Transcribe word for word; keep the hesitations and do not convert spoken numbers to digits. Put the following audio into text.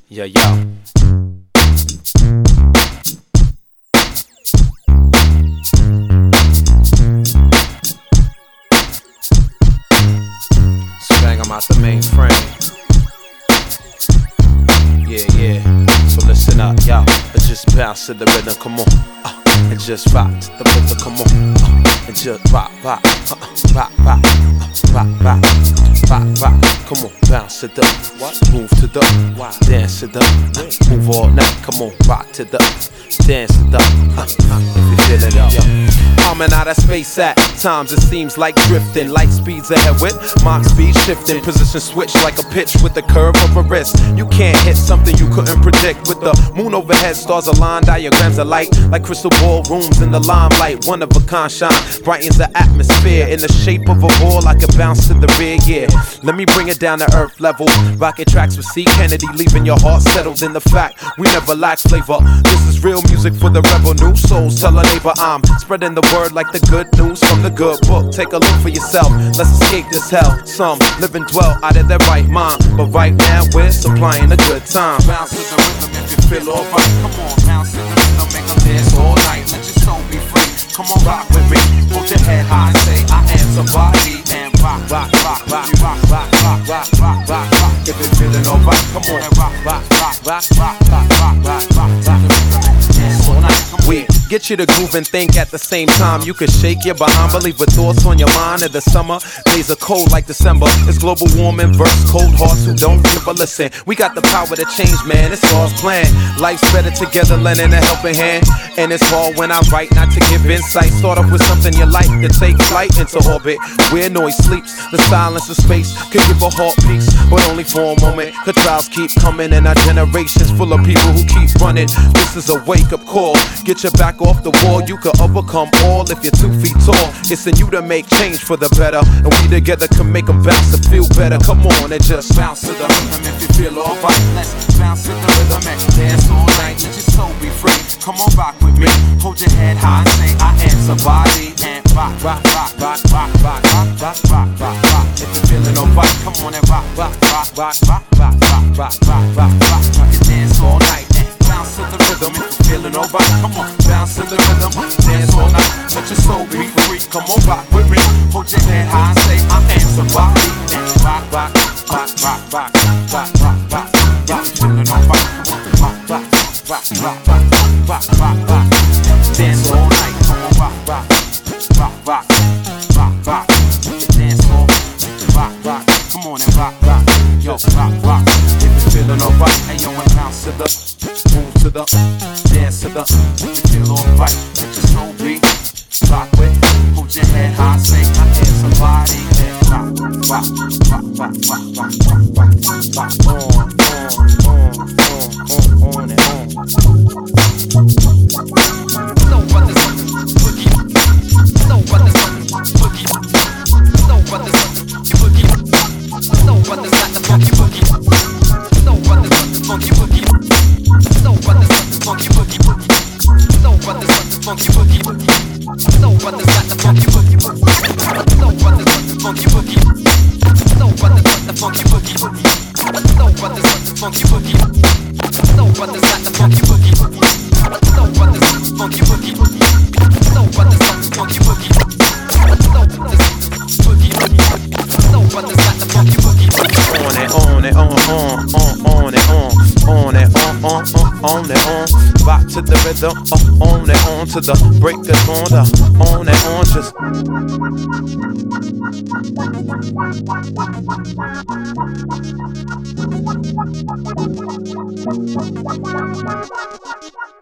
Yeah, yeah. Bang, I'm out the mainframe. Yeah, yeah. So listen up, y'all. Just bounce to the rhythm, come on. Uh, and just rock to the rhythm, come on. Uh, and just rock, rock, uh, rock, rock, uh, rock, rock, rock, rock. Come on, bounce to the what? Move to the wow. Dance to the uh, move all night. Come on, rock to the dance to the uh, uh, if you feel it, yo. Coming out of space at times it seems like drifting. Light speeds ahead with Mach speed shifting. Position switch like a pitch with the curve of a wrist. You can't hit something you couldn't predict. With the moon overhead, stars align, diagrams of light like crystal ball rooms in the limelight. One of a kind shine brightens the atmosphere. In the shape of a ball I can bounce to the rear, yeah. Let me bring it down to earth level. Rocket tracks with C. Kennedy, leaving your heart settled in the fact we never lack flavor. This is real music for the rebel. New souls, tell a neighbor I'm spreading the word like the good news from the good book. Take a look for yourself, let's escape this hell. Some live and dwell out of their right mind, but right now we're supplying a good time. Bounce to the rhythm if you feel alright. Come on, bounce to the rhythm, make them dance all night. Let your soul be free. Come on, rock with me. Hold your head high and say I am somebody. And rock, rock, rock, rock, rock, rock, rock, rock, rock, rock, rock. If you're feeling alright, come on and rock, rock, rock, rock, rock, rock, rock, rock, rock, rock. Dance all night. We get you to groove and think at the same time. You can shake your behind, believe with thoughts on your mind. In the summer, days are cold like December. It's global warming, verse cold hearts who don't give a listen. We got the power to change, man, it's God's plan. Life's better together, lending a helping hand. And it's hard when I write not to give insight. Start off with something you like to take flight into orbit, where noise sleeps. The silence of space could give a heart peace, but only for a moment. Cause trials keep coming and our generation's full of people who keep running. This is a wake-up call. Get your back off the wall, you can overcome all if you're two feet tall. It's in you to make change for the better, and we together can make them bounce to feel better. Come on and just bounce to the rhythm if you feel alright. Let's bounce to the rhythm and dance all night. Let your soul be free. Come on, rock with me. Hold your head high and say I am somebody. And rock, rock, rock, rock, rock, rock, rock, rock, rock, rock, rock. If you're feeling alright, come on and rock, rock, rock, rock, rock, rock, rock, rock, rock, rock, rock. You dance all night and bounce to the rhythm if you're feeling alright. Come on, bounce to the rhythm, dance all night. Let your soul be free. Come on, rock with me. Hold your head high and say I am somebody. And rock, rock, rock, rock, rock, rock, rock, rock. If you're feeling alright, come on, rock, rock, rock, rock, rock, rock, rock, rock. Dance all night. Come on, rock, rock, rock, rock, rock, rock. Dance all, rock, rock. Come on and rock, rock. Yo, rock, rock. If you're feeling alright, hey yo, and bounce to the, move to the, dance to the. If you feel alright, let your soul be. Rock with, hold your head high, say I am somebody. And rock, rock, rock, rock, rock, rock, rock, rock, rock, on, on, on, on, on and on. So brothers, boogie. So brothers, boogie. So brothers, boogie. So brothers got the funky boogie. So brothers got the funky boogie. So brothers got the funky boogie boogie. So brothers got the funky boogie boogie. So brothers got the funky boogie boogie. So brothers got the funky boogie. So brothers got the funky boogie boogie. So brothers got the funky boogie. So brothers got the funky boogie boogie. So brothers got the funky boogie boogie. So brothers got the funky boogie. So brothers boogie boogie. So brothers got the funky boogie. On and on and on, on, on, on and on, on and on, on, on, on and on. Rock to the rhythm, uh, on and on to the break of dawn, the on and on, just. Thank you.